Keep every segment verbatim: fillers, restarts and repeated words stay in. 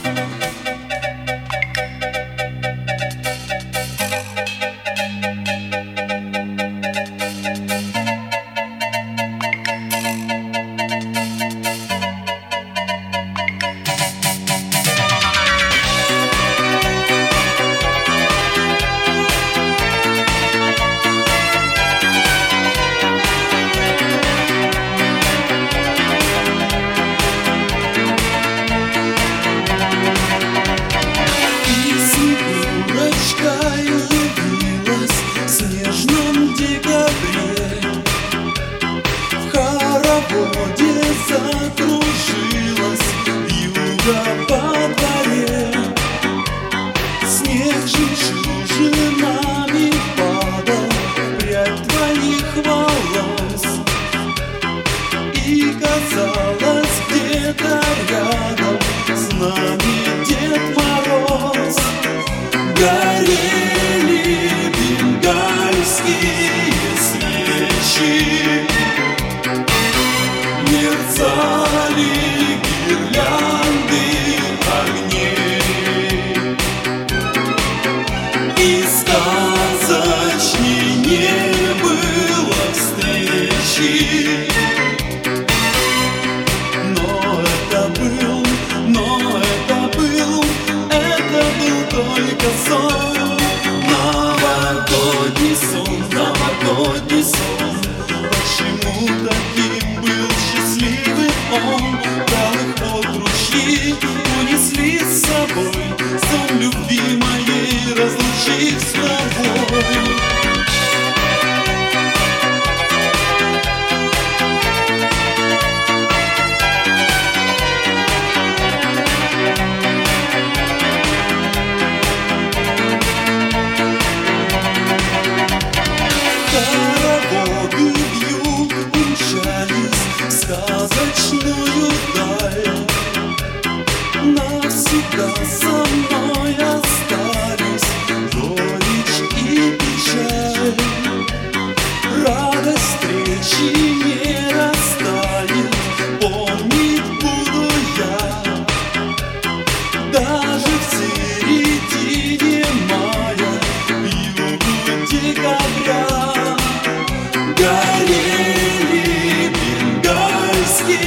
Закружилась вьюга по дворе, снег жемчужинами падал в прядь твоих волос, и казалось, где-то рядом с нами Дед Мороз. Горели бенгальские свечи, мерцали гирлянды огней, и сказочней не было встречи. Но это был, но это был, это был только сон. Новогодний сон, новогодний сон. Почему таким был счастливый он? Дал их под ручьи, унесли с собой, сон любви моей разлучив с тобой. Хороводы вьюг умчались в сказочную даль, навсегда со мной остались горечь и печаль. Радость встречи не растает, помнить буду я, даже в середине мая, в югу декабря. Горели бенгальские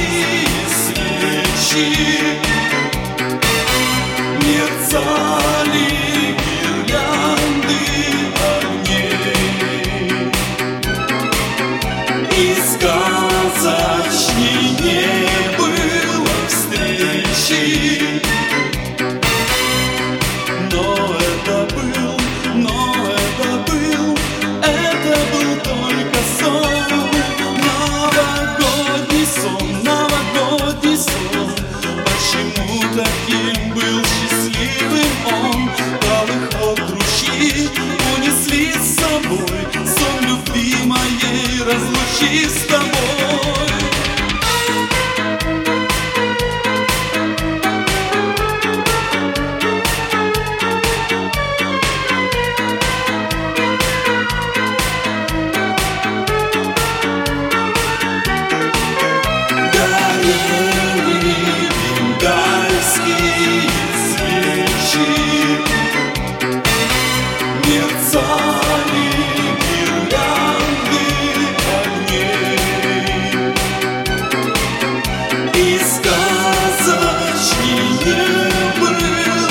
свечи, мерцали гирлянды огней, и сказочней не было встречи. Но это был, но это был, это был только сон. Новогодний сон, новогодний сон. Почему таким был счастливым он? Дал их от ручьи, унесли с собой, сон любви моей разлучив с тобой. Мерцали гирлянды огней, и сказочней не было